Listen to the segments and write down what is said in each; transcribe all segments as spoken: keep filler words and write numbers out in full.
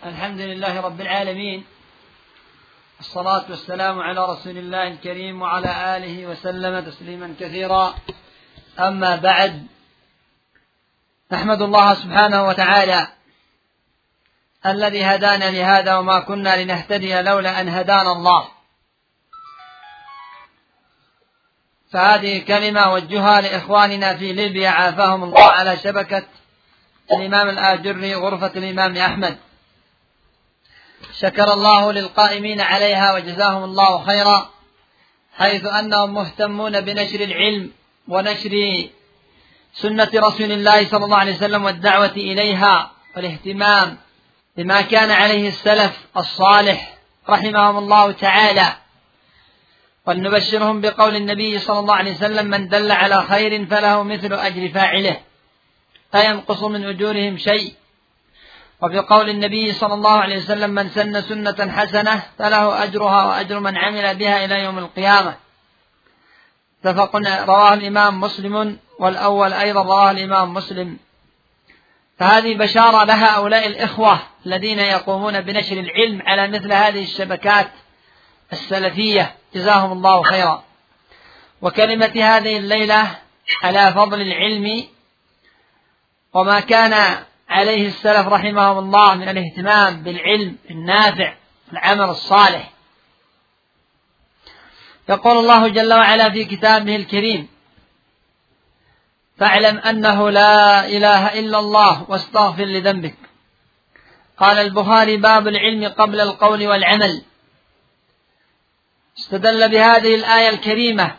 الحمد لله رب العالمين، الصلاة والسلام على رسول الله الكريم وعلى آله وسلم تسليما كثيرا. أما بعد، نحمد الله سبحانه وتعالى الذي هدانا لهذا وما كنا لنهتدي لولا أن هدانا الله. فهذه كلمة وجهها لإخواننا في ليبيا عافاهم الله على شبكة الإمام الآجري غرفة الإمام أحمد، شكر الله للقائمين عليها وجزاهم الله خيرا، حيث أنهم مهتمون بنشر العلم ونشر سنة رسول الله صلى الله عليه وسلم والدعوة إليها والاهتمام بما كان عليه السلف الصالح رحمهم الله تعالى. ولنبشرهم بقول النبي صلى الله عليه وسلم: من دل على خير فله مثل أجر فاعله لا ينقص من أجورهم شيء. وفي قول النبي صلى الله عليه وسلم: من سن سنة حسنة فله أجرها وأجر من عمل بها إلى يوم القيامة. اتفق رواه الإمام مسلم، والأول أيضا رواه الإمام مسلم. فهذه بشارة لها هؤلاء الإخوة الذين يقومون بنشر العلم على مثل هذه الشبكات السلفية، جزاهم الله خيرا. وكلمة هذه الليلة على فضل العلم وما كان عليه السلف رحمهم الله من الاهتمام بالعلم النافع والعمل الصالح. يقول الله جل وعلا في كتابه الكريم: فاعلم أنه لا إله إلا الله واستغفر لذنبك. قال البخاري: باب العلم قبل القول والعمل. استدل بهذه الآية الكريمة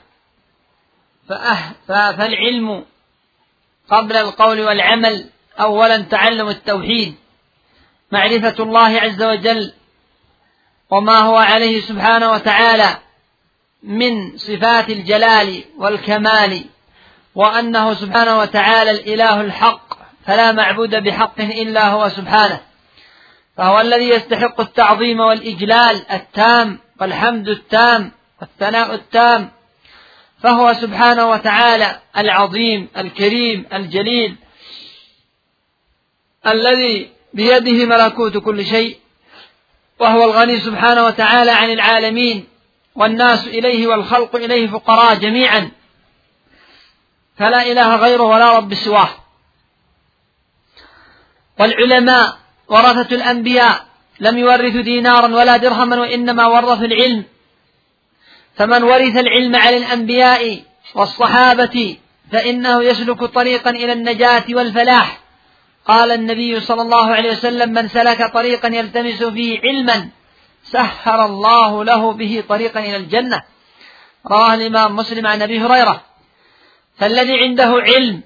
فالعلم قبل القول والعمل أولا تعلم التوحيد، معرفة الله عز وجل وما هو عليه سبحانه وتعالى من صفات الجلال والكمال، وأنه سبحانه وتعالى الإله الحق فلا معبود بحق إلا هو سبحانه، فهو الذي يستحق التعظيم والإجلال التام والحمد التام والثناء التام، فهو سبحانه وتعالى العظيم الكريم الجليل الذي بيده ملكوت كل شيء، وهو الغني سبحانه وتعالى عن العالمين، والناس إليه والخلق إليه فقراء جميعا، فلا إله غيره ولا رب سواه. والعلماء ورثة الأنبياء لم يورثوا دينارا ولا درهما، وإنما ورثوا العلم، فمن ورث العلم على الأنبياء والصحابة فإنه يسلك طريقا إلى النجاة والفلاح. قال النبي صلى الله عليه وسلم: من سلك طريقا يلتمس فيه علما سهل الله له به طريقا إلى الجنة. رواه الإمام مسلم عن أبي هريرة. فالذي عنده علم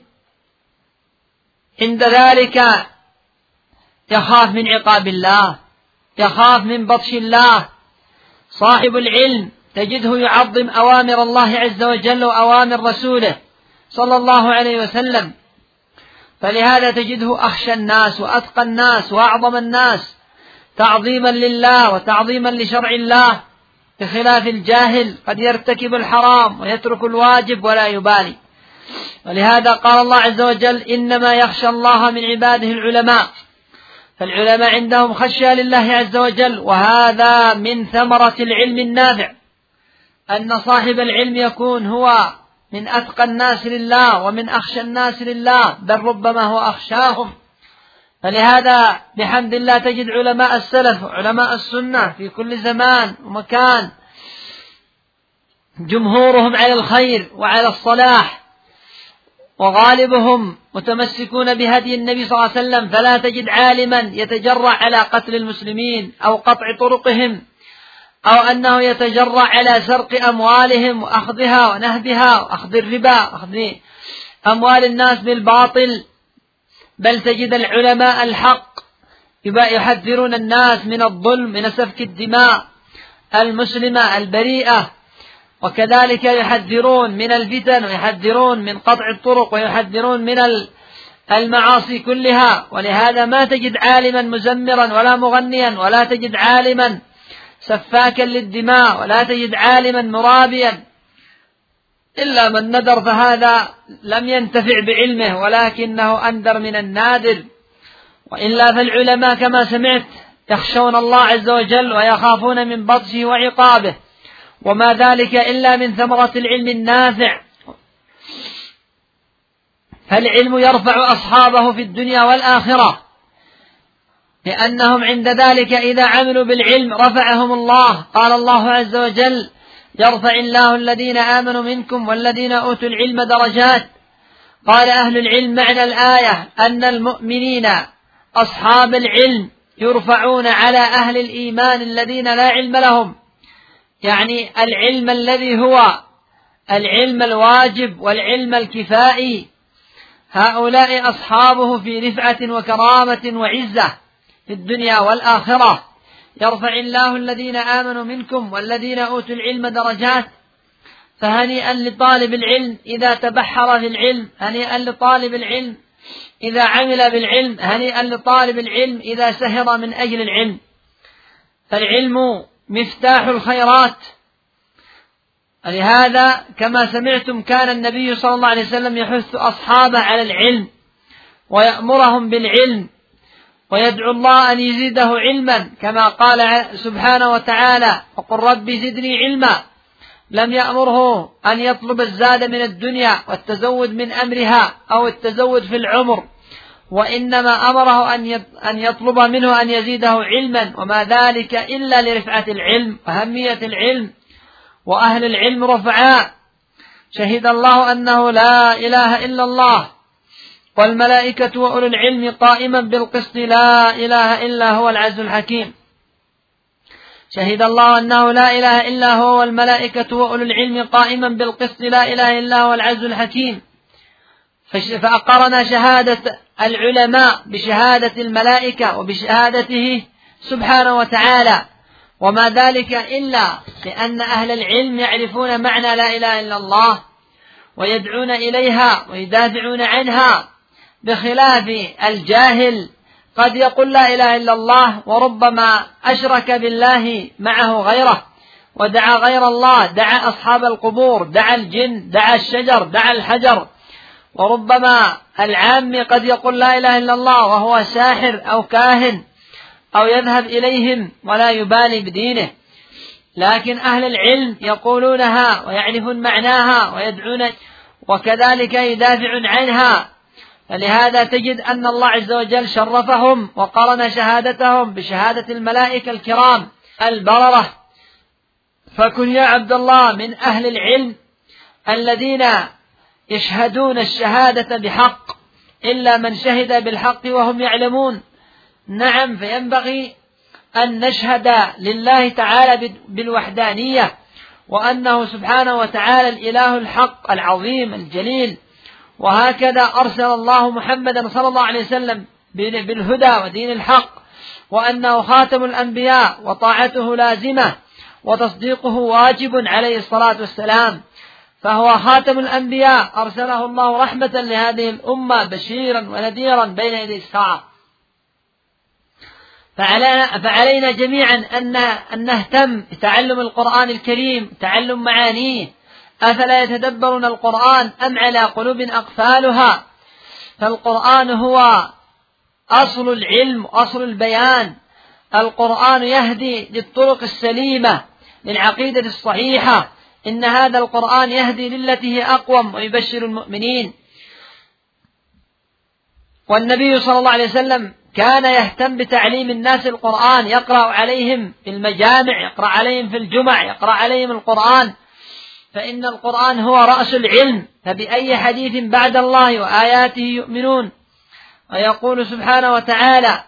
عند ذلك يخاف من عقاب الله، يخاف من بطش الله. صاحب العلم تجده يعظم أوامر الله عز وجل وأوامر رسوله صلى الله عليه وسلم، فلهذا تجده أخشى الناس وأتقى الناس وأعظم الناس تعظيما لله وتعظيما لشرع الله، بخلاف الجاهل قد يرتكب الحرام ويترك الواجب ولا يبالي. ولهذا قال الله عز وجل: إنما يخشى الله من عباده العلماء. فالعلماء عندهم خشية لله عز وجل، وهذا من ثمرة العلم النافع، أن صاحب العلم يكون هو من أتقى الناس لله ومن أخشى الناس لله، بل ربما هو أخشاهم. فلهذا بحمد الله تجد علماء السلف وعلماء السنة في كل زمان ومكان جمهورهم على الخير وعلى الصلاح، وغالبهم متمسكون بهدي النبي صلى الله عليه وسلم، فلا تجد عالما يتجرأ على قتل المسلمين أو قطع طرقهم، أو أنه يتجرأ على سرق أموالهم وأخذها ونهبها وأخذ الربا وأخذ أموال الناس بالباطل. بل تجد العلماء الحق يحذرون الناس من الظلم، من سفك الدماء المسلمة البريئة، وكذلك يحذرون من الفتن ويحذرون من قطع الطرق ويحذرون من المعاصي كلها. ولهذا ما تجد عالما مزمرا ولا مغنيا، ولا تجد عالما سفاكا للدماء، ولا تجد عالما مرابيا، إلا من ندر، فهذا لم ينتفع بعلمه ولكنه أندر من النادر. وإلا فالعلماء كما سمعت يخشون الله عز وجل ويخافون من بطشه وعقابه، وما ذلك إلا من ثمرة العلم النافع. فالعلم يرفع أصحابه في الدنيا والآخرة، لأنهم عند ذلك إذا عملوا بالعلم رفعهم الله. قال الله عز وجل: يرفع الله الذين آمنوا منكم والذين أوتوا العلم درجات. قال أهل العلم معنى الآية أن المؤمنين أصحاب العلم يرفعون على أهل الإيمان الذين لا علم لهم، يعني العلم الذي هو العلم الواجب والعلم الكفائي، هؤلاء أصحابه في رفعة وكرامة وعزة في الدنيا والآخرة. يرفع الله الذين آمنوا منكم والذين أوتوا العلم درجات. فهنيئا لطالب العلم إذا تبحر في العلم، هنيئا لطالب العلم إذا عمل بالعلم، هنيئا لطالب العلم إذا سهر من أجل العلم. فالعلم مفتاح الخيرات، لهذا كما سمعتم كان النبي صلى الله عليه وسلم يحث أصحابه على العلم ويأمرهم بالعلم ويدعو الله أن يزيده علما، كما قال سبحانه وتعالى: وقل رب زدني علما. لم يأمره أن يطلب الزاد من الدنيا والتزود من أمرها أو التزود في العمر، وإنما أمره أن يطلب منه أن يزيده علما، وما ذلك إلا لرفعة العلم وأهمية العلم، وأهل العلم رفعاء. شهد الله أنه لا إله إلا الله والملائكة وأولو العلم قائما بالقسط لا إله إلا هو العزيز الحكيم. شهد الله أنه لا إله إلا هو والملائكة وأولو العلم قائما بالقسط لا إله إلا هو العزيز الحكيم. فأقرنا شهادة العلماء بشهادة الملائكة وبشهادته سبحانه وتعالى، وما ذلك إلا لأن أهل العلم يعرفون معنى لا إله إلا الله ويدعون إليها ويدافعون عنها، بخلاف الجاهل قد يقول لا إله إلا الله وربما أشرك بالله معه غيره ودعا غير الله، دعا أصحاب القبور، دعا الجن، دعا الشجر، دعا الحجر. وربما العام قد يقول لا إله إلا الله وهو ساحر أو كاهن أو يذهب إليهم ولا يبالي بدينه. لكن أهل العلم يقولونها ويعرفون معناها ويدعون وكذلك يدافعون عنها. فلهذا تجد أن الله عز وجل شرفهم وقرن شهادتهم بشهادة الملائكة الكرام البررة. فكن يا عبد الله من أهل العلم الذين يشهدون الشهادة بحق، إلا من شهد بالحق وهم يعلمون. نعم، فينبغي أن نشهد لله تعالى بالوحدانية، وأنه سبحانه وتعالى الإله الحق العظيم الجليل. وهكذا أرسل الله محمدا صلى الله عليه وسلم بالهدى ودين الحق، وأنه خاتم الأنبياء وطاعته لازمة وتصديقه واجب عليه الصلاة والسلام. فهو خاتم الأنبياء أرسله الله رحمة لهذه الأمة بشيرا ونذيرا بين يدي الساعة. فعلينا, فعلينا جميعا أن نهتم بتعلم القرآن الكريم، تعلم معانيه. أفلا يتدبرون القرآن أم على قلوب أقفالها؟ فالقرآن هو أصل العلم، أصل البيان. القرآن يهدي للطرق السليمة، للعقيدة الصحيحة. إن هذا القرآن يهدي للتي هي أقوم ويبشر المؤمنين. والنبي صلى الله عليه وسلم كان يهتم بتعليم الناس القرآن، يقرأ عليهم في المجامع، يقرأ عليهم في الجمع، يقرأ عليهم القرآن، فإن القرآن هو رأس العلم. فبأي حديث بعد الله وآياته يؤمنون؟ ويقول سبحانه وتعالى: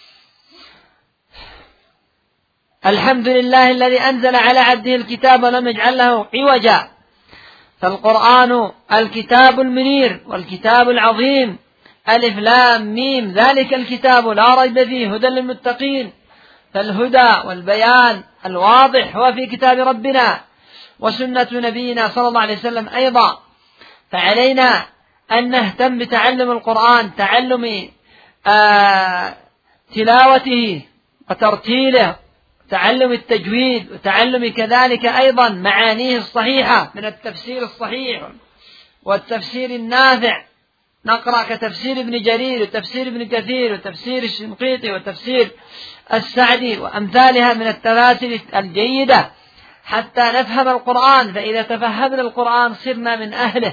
الحمد لله الذي أنزل على عبده الكتاب ولم يجعل له عوجا. فالقرآن الكتاب المنير والكتاب العظيم، ألف لام ميم، ذلك الكتاب لا ريب فيه هدى للمتقين. فالهدى والبيان الواضح هو في كتاب ربنا وسنة نبينا صلى الله عليه وسلم أيضا. فعلينا أن نهتم بتعلم القرآن، تعلم آه تلاوته وترتيله، تعلم التجويد، وتعلم كذلك أيضا معانيه الصحيحة من التفسير الصحيح والتفسير النافع. نقرأ كتفسير ابن جرير وتفسير ابن كثير وتفسير الشنقيطي وتفسير السعدي وأمثالها من التفاسير الجيدة حتى نفهم القرآن، فإذا تفهمنا القرآن صرنا من أهله.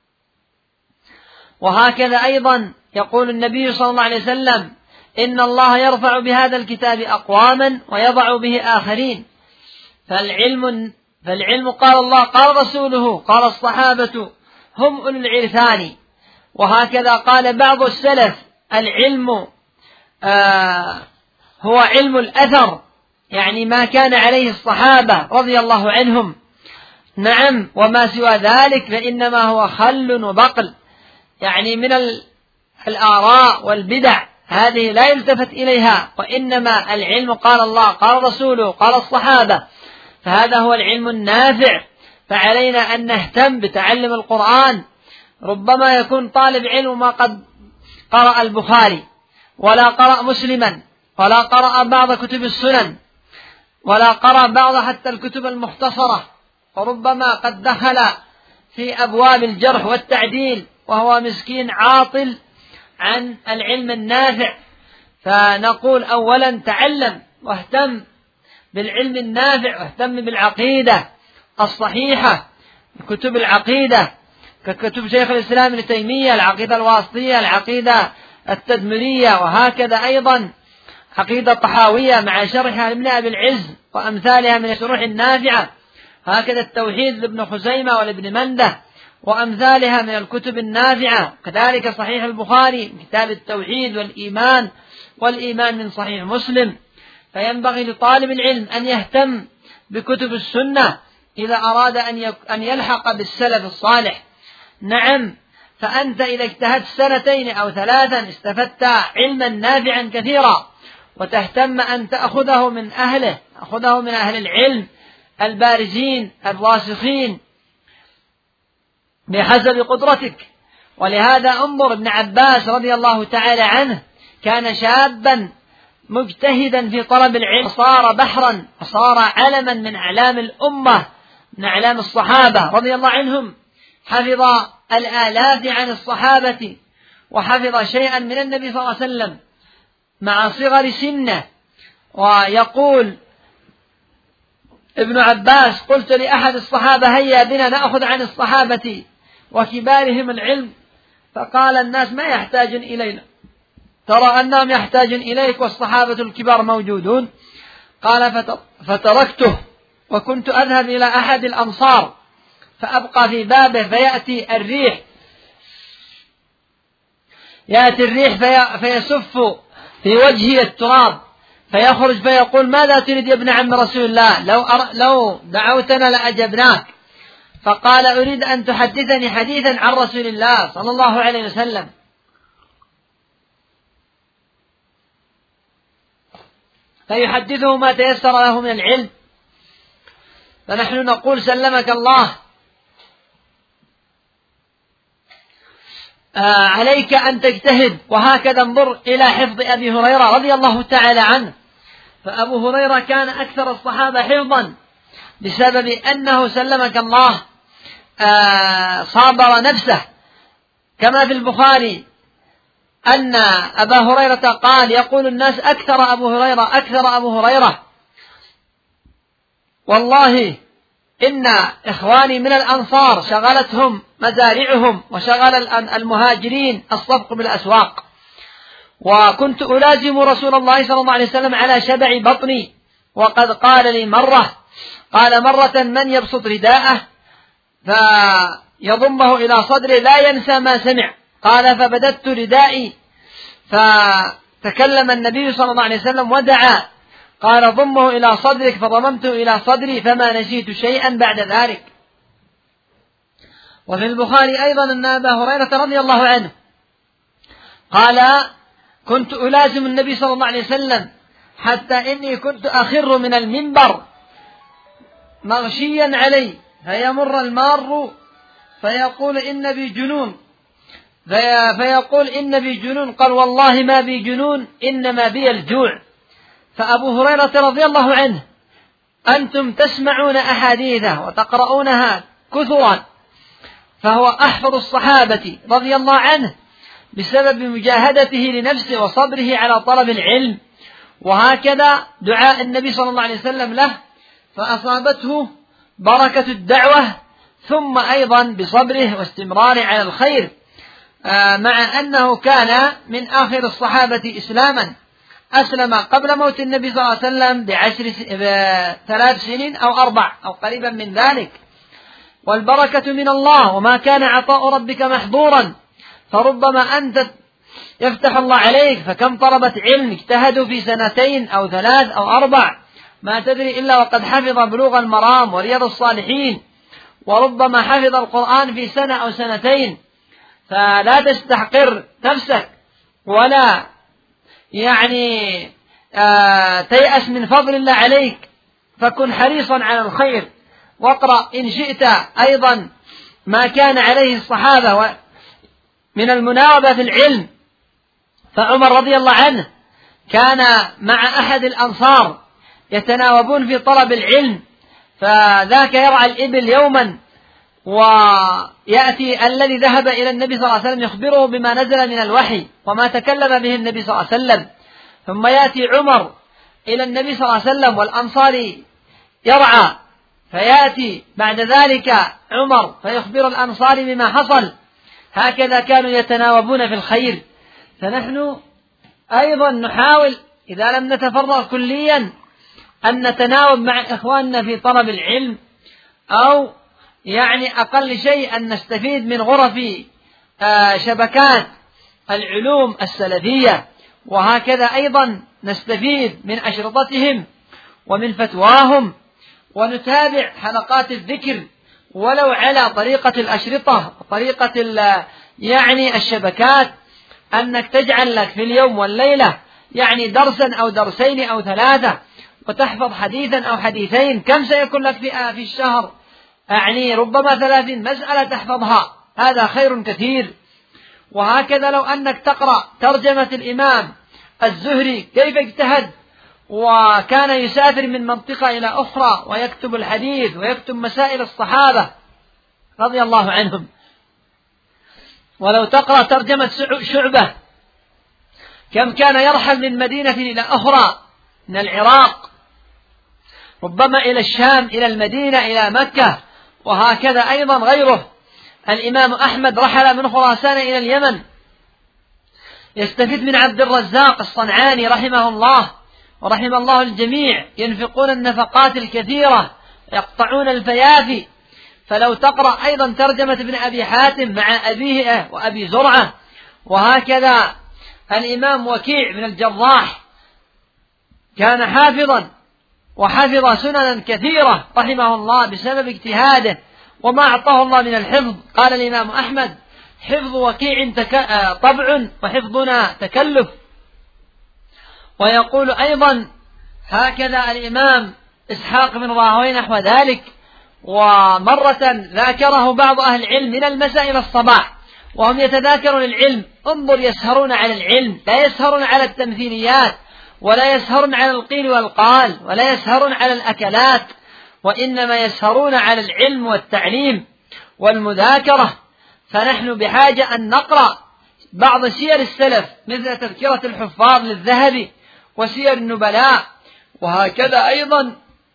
وهكذا أيضا يقول النبي صلى الله عليه وسلم: إن الله يرفع بهذا الكتاب أقواما ويضع به آخرين. فالعلم, فالعلم قال الله قال رسوله قال الصحابة هم أولو العرفان. وهكذا قال بعض السلف: العلم آه هو علم الأثر، يعني ما كان عليه الصحابة رضي الله عنهم. نعم، وما سوى ذلك فإنما هو خل وبقل، يعني من الآراء والبدع، هذه لا يلتفت إليها، وإنما العلم قال الله قال رسوله قال الصحابة، فهذا هو العلم النافع. فعلينا أن نهتم بتعلم القرآن. ربما يكون طالب علم ما قد قرأ البخاري ولا قرأ مسلما ولا قرأ بعض كتب السنن ولا قرأ بعض حتى الكتب المختصرة، وربما قد دخل في أبواب الجرح والتعديل وهو مسكين عاطل عن العلم النافع. فنقول أولا تعلم واهتم بالعلم النافع، واهتم بالعقيدة الصحيحة، كتب العقيدة ككتب شيخ الإسلام ابن تيمية، العقيدة الواسطية، العقيدة التدمرية، وهكذا أيضا عقيدة طحاوية مع شرحها لابن أبي العز وأمثالها من الشروح النافعة، هكذا التوحيد لابن خزيمة ولابن منده وأمثالها من الكتب النافعة، كذلك صحيح البخاري كتاب التوحيد والإيمان، والإيمان من صحيح مسلم. فينبغي لطالب العلم أن يهتم بكتب السنة إذا أراد أن يلحق بالسلف الصالح. نعم، فأنت إذا اجتهدت سنتين أو ثلاثا استفدت علما نافعا كثيرا، وتهتم أن تأخذه من أهله، أخذه من أهل العلم البارزين الراسخين بحسب قدرتك. ولهذا انظر ابن عباس رضي الله تعالى عنه، كان شابا مجتهدا في طلب العلم، صار بحرا وصار علما من أعلام الأمة، من أعلام الصحابة رضي الله عنهم، حفظ الآلاف عن الصحابة وحفظ شيئا من النبي صلى الله عليه وسلم مع صغر سنه. ويقول ابن عباس: قلت لأحد الصحابة: هيا بنا نأخذ عن الصحابة وكبارهم العلم، فقال الناس: ما يحتاج إلينا، ترى أنهم يحتاج إليك والصحابة الكبار موجودون. قال: فتركته وكنت أذهب إلى أحد الأنصار فأبقى في بابه، فيأتي الريح يأتي الريح في فيسف في وجهي التراب، فيخرج فيقول: ماذا تريد يا ابن عم رسول الله؟ لو, أر... لو دعوتنا لأجبناك. فقال: أريد أن تحدثني حديثا عن رسول الله صلى الله عليه وسلم. فيحدثه ما تيسر له من العلم. فنحن نقول: سلمك الله، آه عليك أن تجتهد. وهكذا انظر إلى حفظ أبي هريرة رضي الله تعالى عنه. فأبو هريرة كان أكثر الصحابة حفظا بسبب أنه سلمك الله آه صابر نفسه، كما في البخاري أن أبا هريرة قال: يقول الناس: أكثر أبو هريرة أكثر أبو هريرة، والله إن إخواني من الأنصار شغلتهم مزارعهم وشغل المهاجرين الصفق بالأسواق، وكنت ألازم رسول الله صلى الله عليه وسلم على شبع بطني، وقد قال لي مرة قال مرة: من يبسط رداءه فيضمه إلى صدره لا ينسى ما سمع. قال: فبددت ردائي فتكلم النبي صلى الله عليه وسلم ودعا، قال: ضمه إلى صدرك، فضممته إلى صدري فما نسيت شيئا بعد ذلك. وفي البخاري أيضا أن أبا هريرة رضي الله عنه قال: كنت ألازم النبي صلى الله عليه وسلم حتى إني كنت أخر من المنبر مغشيا علي، فيمر المار فيقول: إن بي جنون، فيقول: إن بي جنون. قال: والله ما بي جنون، إنما بي الجوع. فأبو هريرة رضي الله عنه أنتم تسمعون أحاديثه وتقرؤونها كثرا، فهو أحفظ الصحابة رضي الله عنه بسبب مجاهدته لنفسه وصبره على طلب العلم. وهكذا دعاء النبي صلى الله عليه وسلم له فأصابته بركة الدعوة، ثم أيضا بصبره واستمراره على الخير، مع أنه كان من آخر الصحابة إسلاما، أسلم قبل موت النبي صلى الله عليه وسلم بعشر بثلاث سنين أو أربع أو قريبا من ذلك. والبركة من الله، وما كان عطاء ربك محظورا، فربما أنت يفتح الله عليك فكم طلبة علم اجتهدوا في سنتين أو ثلاث أو أربع ما تدري إلا وقد حفظ بلوغ المرام ورياض الصالحين، وربما حفظ القرآن في سنة أو سنتين. فلا تستحقر نفسك ولا يعني آه تيأس من فضل الله عليك، فكن حريصا على الخير، واقرأ إن شئت أيضا ما كان عليه الصحابة من المناوبة في العلم. فعمر رضي الله عنه كان مع أحد الأنصار يتناوبون في طلب العلم، فذاك يرعى الإبل يوما، ويأتي الذي ذهب إلى النبي صلى الله عليه وسلم يخبره بما نزل من الوحي وما تكلم به النبي صلى الله عليه وسلم، ثم يأتي عمر إلى النبي صلى الله عليه وسلم والأنصاري يرعى، فيأتي بعد ذلك عمر فيخبر الأنصاري بما حصل. هكذا كانوا يتناوبون في الخير. فنحن أيضا نحاول إذا لم نتفرغ كليا أن نتناوب مع إخواننا في طلب العلم، أو يعني أقل شيء أن نستفيد من غرف شبكات العلوم السلفية، وهكذا أيضا نستفيد من أشرطتهم ومن فتواهم، ونتابع حلقات الذكر ولو على طريقة الأشرطة وطريقة يعني الشبكات، أنك تجعل لك في اليوم والليلة يعني درسا أو درسين أو ثلاثة، وتحفظ حديثا أو حديثين. كم سيكون لك في الشهر؟ يعني ربما ثلاثين مسألة تحفظها، هذا خير كثير. وهكذا لو أنك تقرأ ترجمة الإمام الزهري كيف اجتهد، وكان يسافر من منطقة إلى أخرى ويكتب الحديث ويكتب مسائل الصحابة رضي الله عنهم. ولو تقرأ ترجمة شعبة كم كان يرحل من مدينة إلى أخرى، من العراق ربما إلى الشام إلى المدينة إلى مكة، وهكذا أيضا غيره. الإمام أحمد رحل من خراسان إلى اليمن يستفيد من عبد الرزاق الصنعاني رحمه الله ورحم الله الجميع، ينفقون النفقات الكثيرة يقطعون الفيافي. فلو تقرأ أيضا ترجمة ابن أبي حاتم مع أبيه وأبي زرعة، وهكذا الإمام وكيع بن الجراح كان حافظا وحفظ سننا كثيرة رحمه الله بسبب اجتهاده وما أعطاه الله من الحفظ. قال الإمام أحمد: حفظ وكيع تك... طبع وحفظنا تكلف. ويقول أيضا هكذا الإمام إسحاق بن راهويه نحو ذلك. ومرة ذاكره بعض أهل العلم من المساء إلى الصباح وهم يتذاكرون العلم، انظر يسهرون على العلم، لا يسهرون على التمثيليات، ولا يسهرون على القيل والقال، ولا يسهرون على الأكلات، وإنما يسهرون على العلم والتعليم والمذاكرة. فنحن بحاجة أن نقرأ بعض سير السلف مثل تذكرة الحفاظ للذهبي وسير النبلاء، وهكذا أيضا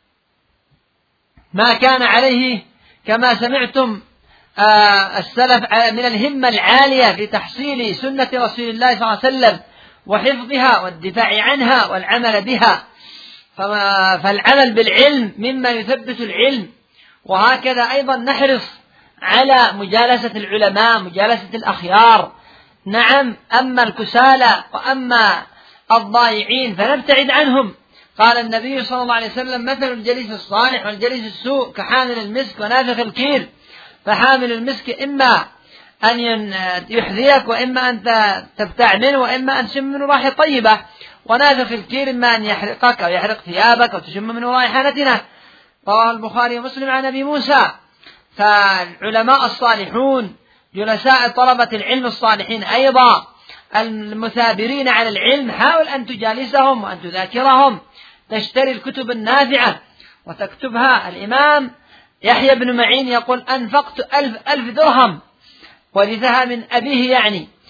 ما كان عليه كما سمعتم آه السلف من الهمة العالية في تحصيل سنة رسول الله صلى الله عليه وسلم وحفظها والدفاع عنها والعمل بها. فالعمل بالعلم مما يثبت العلم. وهكذا أيضا نحرص على مجالسة العلماء، مجالسة الأخيار. نعم، أما الكسالى وأما الضائعين فنبتعد عنهم. قال النبي صلى الله عليه وسلم: مثل الجليس الصالح والجليس السوء كحامل المسك ونافخ الكير. فحامل المسك إما أن يحذيك وإما أن تبتاع منه وإما أن تشم منه رائحة طيبة، ونافخ الكير إما أن يحرقك أو يحرق ثيابك أو تشم منه رائحة نتنة. رواه البخاري ومسلم عن أبي موسى. فالعلماء الصالحون جلساء طلبة العلم الصالحين أيضا المثابرين على العلم، حاول أن تجالسهم وأن تذاكرهم، تشتري الكتب النافعة وتكتبها. الإمام يحيى بن معين يقول: أنفقت ألف, ألف درهم ورثها من أبيه، يعني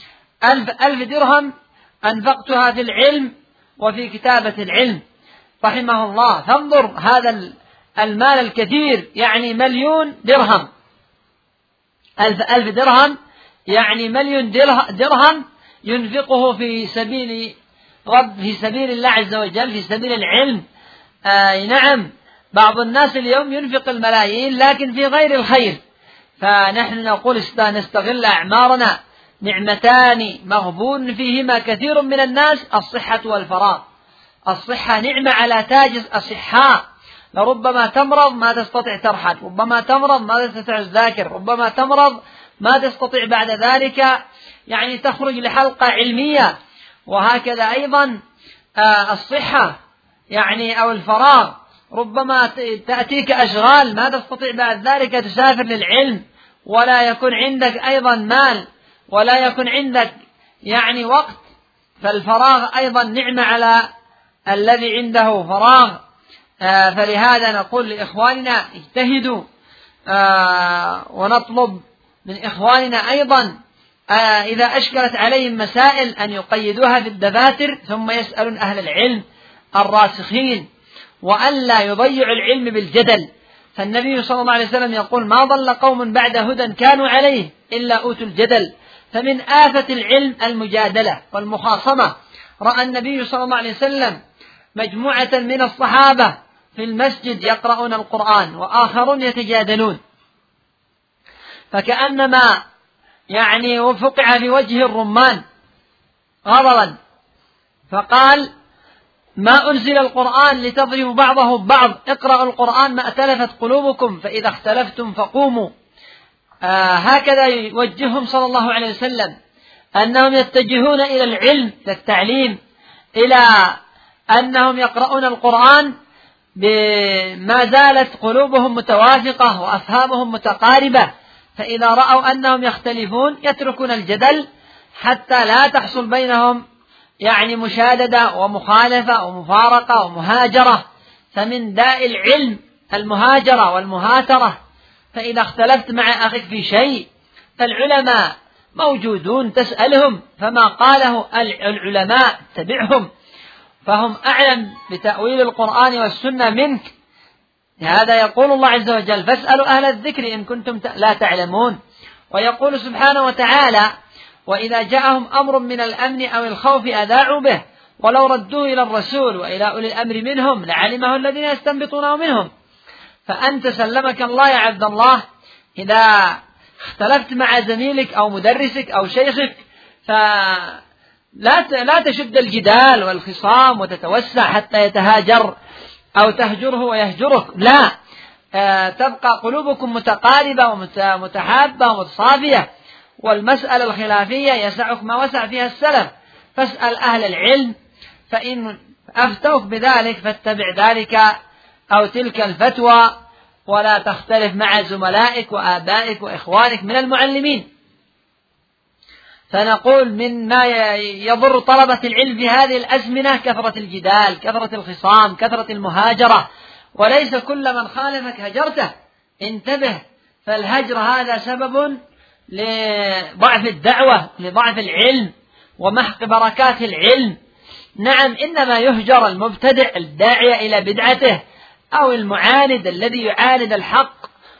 ألف, ألف درهم أنفقتها في العلم وفي كتابة العلم رحمه الله. فانظر هذا المال الكثير، يعني مليون درهم، ألف, ألف درهم يعني مليون درهم ينفقه في سبيل رب، في سبيل الله عز وجل، في سبيل العلم. آه نعم، بعض الناس اليوم ينفق الملايين لكن في غير الخير. فنحن نقول نستغل أعمارنا، نعمتان مغبون فيهما كثير من الناس، الصحة والفراغ. الصحة نعمة على تاج الصحاء، لربما تمرض ما تستطيع ترحل، ربما تمرض ما تستطيع تذاكر، ربما تمرض ما تستطيع بعد ذلك يعني تخرج لحلقة علمية. وهكذا أيضا آه الصحة يعني أو الفراغ، ربما تأتيك أشغال ما تستطيع بعد ذلك تسافر للعلم، ولا يكون عندك أيضا مال، ولا يكون عندك يعني وقت. فالفراغ أيضا نعمة على الذي عنده فراغ. آه فلهذا نقول لإخواننا اجتهدوا، آه ونطلب من إخواننا أيضا آه إذا أشكلت عليهم مسائل أن يقيدوها في الدفاتر، ثم يسألون أهل العلم الراسخين، وأن لا يضيعوا العلم بالجدل. فالنبي صلى الله عليه وسلم يقول: ما ضل قوم بعد هدى كانوا عليه إلا أوتوا الجدل. فمن آفة العلم المجادلة والمخاصمة. رأى النبي صلى الله عليه وسلم مجموعة من الصحابة في المسجد يقرؤون القرآن وآخرون يتجادلون، فكأنما يعني وفقع في وجه الرمان غضبا، فقال: ما أنزل القرآن لتضربوا بعضه ببعض، اقرأوا القرآن ما أتلفت قلوبكم، فإذا اختلفتم فقوموا. آه هكذا يوجههم صلى الله عليه وسلم، أنهم يتجهون إلى العلم، إلى التعليم، إلى أنهم يقرؤون القرآن بما زالت قلوبهم متوافقة وأفهامهم متقاربة. فإذا رأوا أنهم يختلفون يتركون الجدل حتى لا تحصل بينهم يعني مشاددة ومخالفة ومفارقة ومهاجرة. فمن داء العلم المهاجرة والمهاترة. فإذا اختلفت مع أخيك في شيء فالعلماء موجودون تسألهم، فما قاله العلماء تبعهم، فهم أعلم بتأويل القرآن والسنة منك. هذا يقول الله عز وجل: فاسألوا أهل الذكر إن كنتم لا تعلمون. ويقول سبحانه وتعالى: وإذا جاءهم أمر من الأمن أو الخوف أذاعوا به ولو ردوه إلى الرسول وإلى أولي الأمر منهم لعلمه الذين يستنبطونه منهم. فأنت سلمك الله يا عبد الله، إذا اختلفت مع زميلك أو مدرسك أو شيخك فلا لا تشد الجدال والخصام وتتوسع حتى يتهاجر أو تهجره ويهجرك، لا، تبقى قلوبكم متقاربة ومتحابة ومتصافية. والمسألة الخلافية يسعك ما وسع فيها السلف، فاسأل أهل العلم، فإن أفتوك بذلك فاتبع ذلك أو تلك الفتوى، ولا تختلف مع زملائك وآبائك وإخوانك من المعلمين. فنقول من ما يضر طلبة العلم في هذه الأزمنة كثرة الجدال، كثرة الخصام، كثرة المهاجرة، وليس كل من خالفك هجرته، انتبه، فالهجر هذا سبب لضعف الدعوة، لضعف العلم ومحق بركات العلم. نعم، إنما يهجر المبتدع الداعية إلى بدعته، أو المعاند الذي يعاند الحق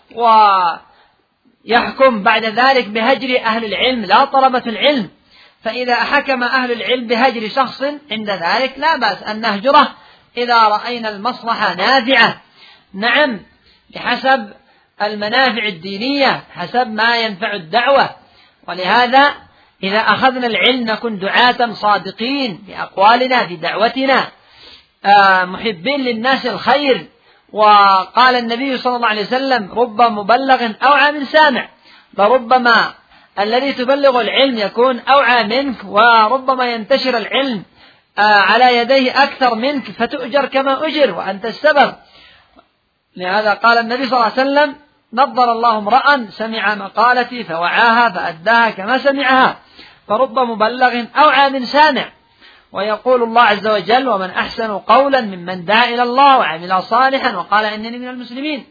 ويحكم بعد ذلك بهجر أهل العلم لا طلبة العلم. فإذا حكم أهل العلم بهجر شخص عند ذلك لا بأس أن نهجره إذا رأينا المصلحة نافعة، نعم، بحسب المنافع الدينية، حسب ما ينفع الدعوة. ولهذا إذا أخذنا العلم نكون دعاة صادقين في أقوالنا في دعوتنا، محبين للناس الخير. وقال النبي صلى الله عليه وسلم: رب مبلغ أوعى من سامع. لربما الذي تبلغ العلم يكون أوعى منك، وربما ينتشر العلم على يديه أكثر منك فتؤجر كما أجر وأنت السبب. لهذا قال النبي صلى الله عليه وسلم: نظر الله امرأ سمع مقالتي فوعاها فأداها كما سمعها، فرب مبلغ أوعى من سامع. ويقول الله عز وجل: ومن أحسن قولا ممن دعا إلى الله وعمل صالحا وقال إنني من المسلمين.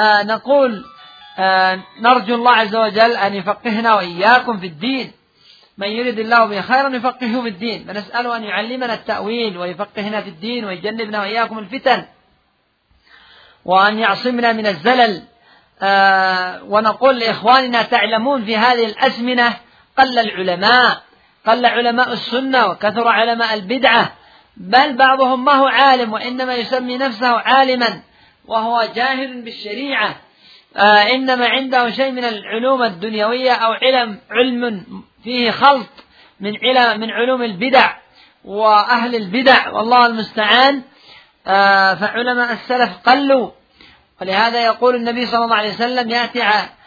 فنقول آه نرجو الله عز وجل أن يفقهنا وإياكم في الدين، من يريد الله به خيرا يفقهه في الدين، فنسأله أن يعلمنا التأويل ويفقهنا في الدين ويجنبنا وإياكم الفتن وأن يعصمنا من الزلل. آه ونقول لإخواننا تعلمون في هذه الأزمنة قل العلماء، قل علماء السنة وكثر علماء البدعة، بل بعضهم ما هو عالم وإنما يسمي نفسه عالما وهو جاهل بالشريعة، آه إنما عنده شيء من العلوم الدنيوية أو علم علم فيه خلط من علم من علوم البدع وأهل البدع، والله المستعان. آه فعلماء السلف قلوا، ولهذا يقول النبي صلى الله عليه وسلم يأتي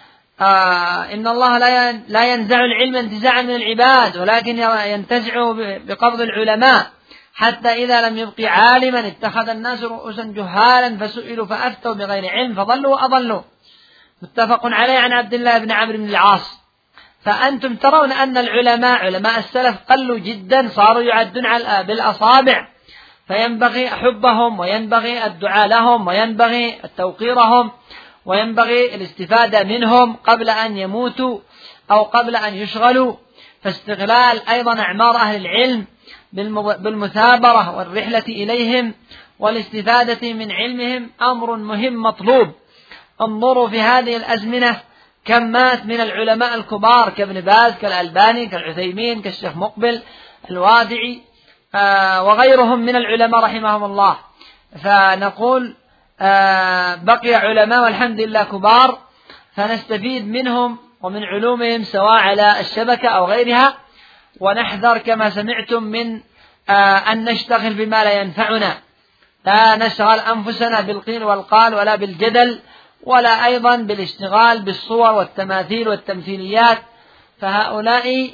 آه إن الله لا ينزع العلم انتزاعا من العباد ولكن ينتزعه بقبض العلماء، حتى إذا لم يبقي عالما اتخذ الناس رؤوسا جهالا فسئلوا فأفتوا بغير علم فضلوا وأضلوا. متفق عليه عن عبد الله بن عمرو بن العاص. فأنتم ترون أن العلماء علماء السلف قلوا جدا، صاروا يعدون بالأصابع، فينبغي حبهم وينبغي الدعاء لهم وينبغي توقيرهم وينبغي الاستفادة منهم قبل أن يموتوا أو قبل أن يشغلوا. فاستغلال أيضا أعمار أهل العلم بالمثابرة والرحلة إليهم والاستفادة من علمهم أمر مهم مطلوب. انظروا في هذه الأزمنة كم مات من العلماء الكبار كابن باز كالألباني كالعثيمين كالشيخ مقبل الوادعي آه وغيرهم من العلماء رحمهم الله. فنقول آه بقي علماء والحمد لله كبار، فنستفيد منهم ومن علومهم سواء على الشبكة أو غيرها، ونحذر كما سمعتم من آه أن نشتغل بما لا ينفعنا، لا نشغل أنفسنا بالقيل والقال ولا بالجدل ولا أيضا بالاشتغال بالصور والتماثيل والتمثيليات. فهؤلاء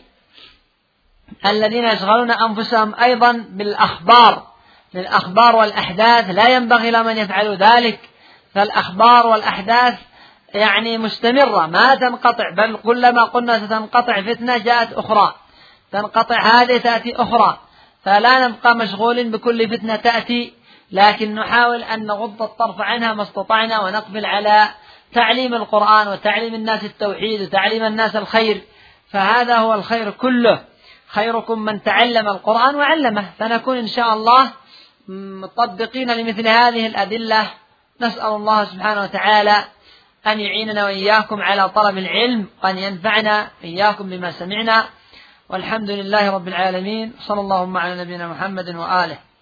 الذين يشغلون أنفسهم أيضا بالأخبار للأخبار والأحداث لا ينبغي لمن يفعل ذلك، فالأخبار والأحداث يعني مستمرة ما تنقطع، بل كلما قلنا ستنقطع فتنة جاءت أخرى، تنقطع هذه تأتي أخرى، فلا نبقى مشغول بكل فتنة تأتي، لكن نحاول أن نغض الطرف عنها ما استطعنا ونقبل على تعليم القرآن وتعليم الناس التوحيد وتعليم الناس الخير، فهذا هو الخير كله. خيركم من تعلم القرآن وعلمه، فنكون إن شاء الله مطبقين لمثل هذه الأدلة. نسأل الله سبحانه وتعالى أن يعيننا وإياكم على طلب العلم وأن ينفعنا إياكم بما سمعنا، والحمد لله رب العالمين. صلى الله على نبينا محمد وآله.